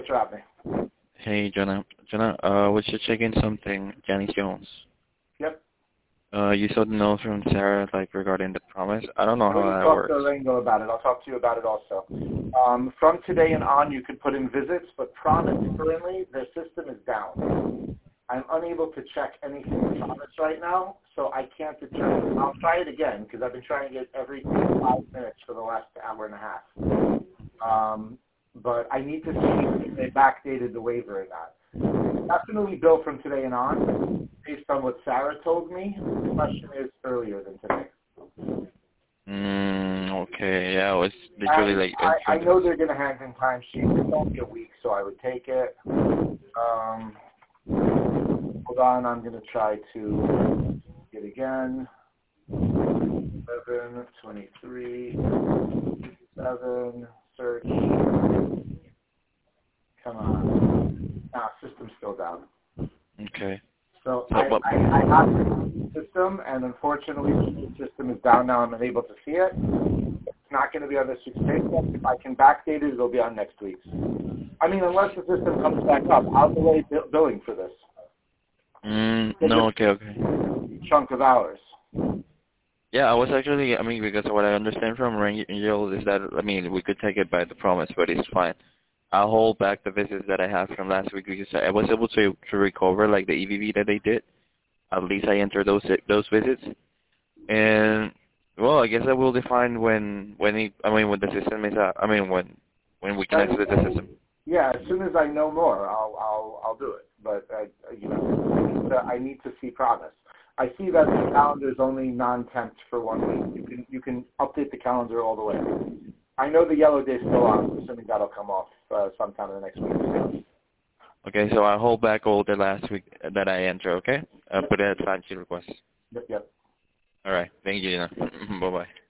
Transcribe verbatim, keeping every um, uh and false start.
What's happening? Hey, Jonah. Jonah, uh, we should check in something. Janice Jones. Yep. Uh, you saw the note from Sarah, like, regarding the promise. I don't know I how already that talked to works. Rango about it. I'll talk to you about it also. Um, from today and on, you could put in visits, but Promise currently, their system is down. I'm unable to check anything with Promise right now, so I can't determine. I'll try it again, because I've been trying it every five minutes for the last hour and a half. Um, but I need to see if they backdated the waiver or not. Definitely bill from today and on, based on what Sarah told me. The question is earlier than today. Mm, okay, yeah, it was literally like... I, I, I know they're going to hand in time sheets. It's only a week, so I would take it. Um, hold on, I'm going to try to get again. eleven, twenty-three, seven, search. Come on. Ah, system's still down. Okay. So, So I, what? I, I have the system, and unfortunately the system is down now. I'm unable to see it. It's not going to be on this week's paycheck. If I can backdate it, it'll be on next week's. I mean, unless the system comes back up, I'll delay bill- billing for this. Mm, no, okay, okay. Chunk of hours. Yeah, I was actually, I mean, because what I understand from Rangel is that, I mean, we could take it by the promise, but it's fine. I'll hold back the visits that I have from last week because I was able to to recover, like, the E V V that they did. At least I entered those those visits. And, well, I guess I will define when, when he, I mean, when the system is, uh, I mean, when when we connect with the system. Yeah, as soon as I know more, I'll I'll I'll do it. But uh, you know, I need to see promise. I see that the calendar is only non-temped for one week. You can you can update the calendar all the way. I know the yellow day's still on. I'm assuming that'll come off uh, sometime in the next week. Okay, so I hold back all the last week that I enter. Okay, I'll Yep. put it at time sheet request. Yep. Yep. All right, thank you. Bye bye.